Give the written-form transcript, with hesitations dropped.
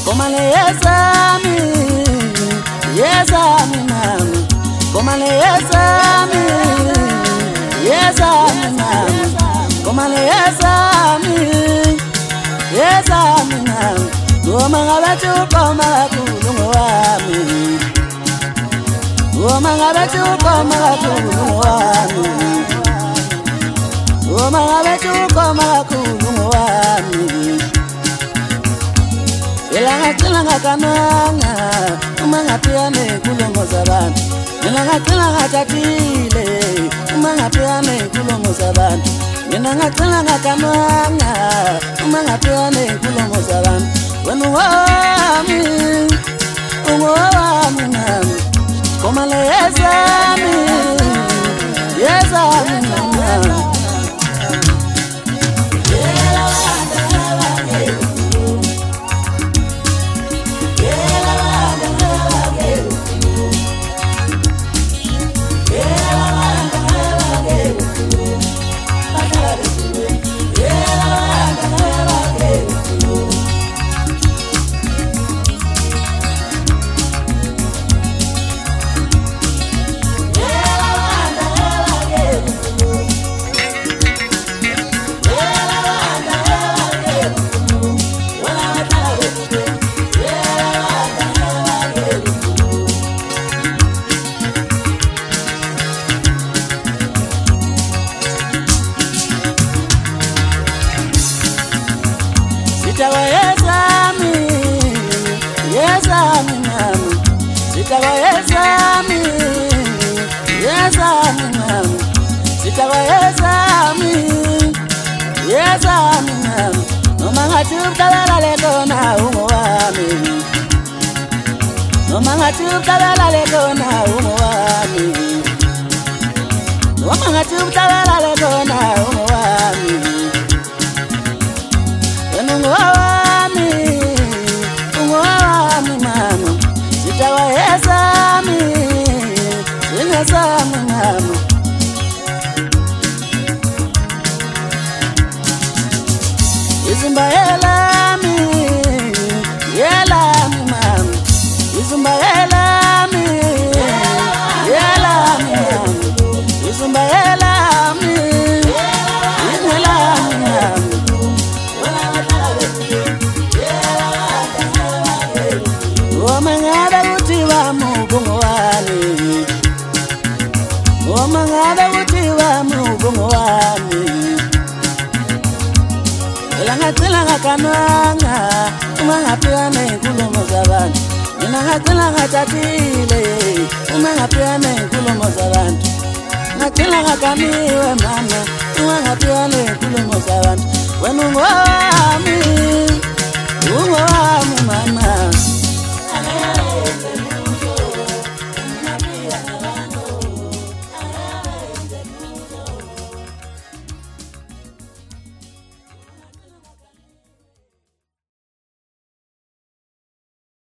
komale yesami yesami mama komale yesami yesami mama komale yesami yesami mama goma ngabathu koma kulungu wami goma ngabathu koma kulungu wami goma ngabathu koma kulungu wami elanga kananga umangapiyane kulongo zabantu elanga tatile umangapiyane kulongo zabantu mina ngacela kananga umangapiyane kulongo zabantu wenu wami ungowami nami komale yesami yesami nami Sitawa yesami, yesami mama. Sitawa yesami, yesami mama. Sitawa yesami, yesami mama. Nomangatukalala lekona umwami. Nomangatukalala lekona umwami. Nomangatukalala lekona umwami. Ungowami, ungowami mama. Sitawa yesami, yesami mama. Izumba yelami, yelami mama. Izumba yelami, yelami mama. Izumba yelami, yelami mama. Omangada utiwa mubungo wami Omangada utiwa mubungo wami Elanga kananga umangapiyane kulomo zabantu Mina ngatilanga tatile umangapiyane kulomo zabantu Ngatilanga kaniwe mama umangapiyane kulomo zabantu Wenu ngwami